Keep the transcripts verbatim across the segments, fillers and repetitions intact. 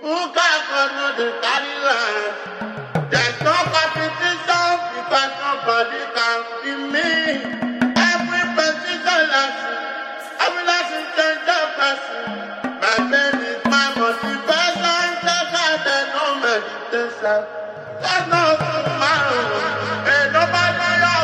Who can control the carry line? There's no competition because nobody can be me. Every position lesson, every lesson change the person. My pain is my motivation. Take out the no meditation. That's not tomorrow. Ain't nobody else.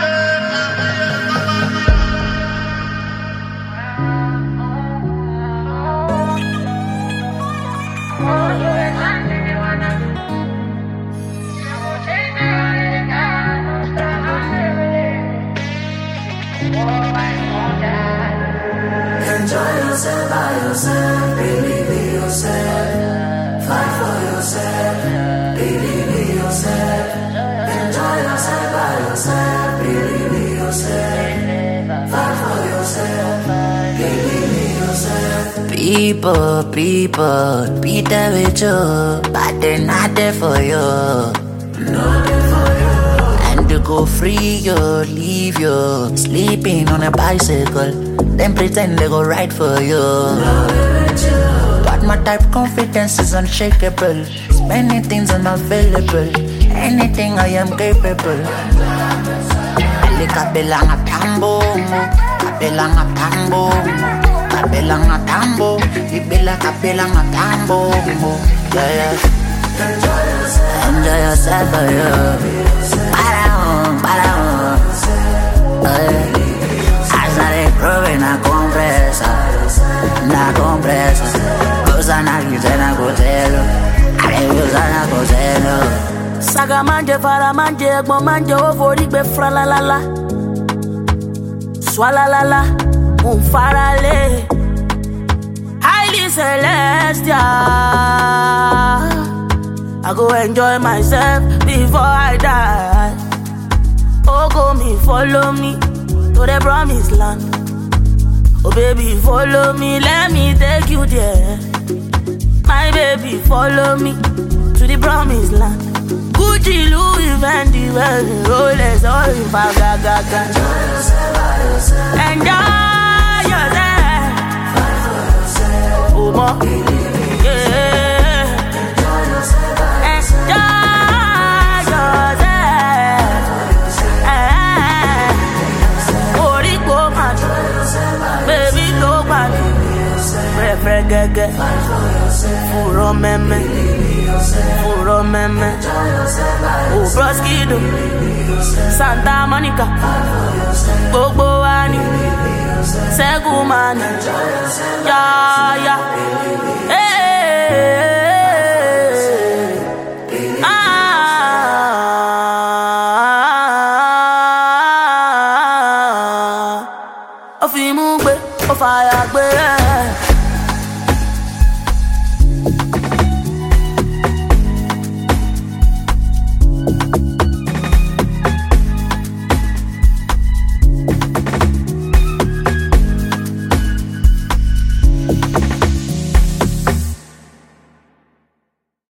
Enjoy yourself by yourself, believe in yourself, fight for yourself, believe in yourself. Enjoy yourself by yourself, believe in yourself, fight for yourself, believe in yourself. People, people, be there with you, but they're not there for you. Not there for you. And to go free you, leave you, sleeping on a bicycle. Then pretend they go right for you. But my type confidence is unshakable. Many things unavailable. Anything I am capable. Kabilang at tambo, kabilang at tambo, kabilang at tambo, ibila kabilang at tambo. Yeah, yeah. Enjoy yourself, enjoy yourself, yeah. Parang, parang. Na compresa, na compresa. Usa na kitena kotelo, ale usa na kotelo. Saga manje, fara manje, egbo manje, ofori gbe fra la la la. Swala la la, un farale. Highly celestial. I go enjoy myself before I die. Oh, go me, follow me to the promised land. Oh baby, follow me, let me take you there. My baby, follow me to the promised land. Gucci, Louis, Fendi, Rolex, all in Faga, Gaga. Enjoy yourself, enjoy yourself. Fight for yourself. Oh, more. Yeah. Enjoy yourself, enjoy yourself. Gege, furo meme, furo meme, oh broskido, Santa Monica, Gogo Wani, Segumani, ya ya, hey, ah, ofi mugbe, ofaya gbe.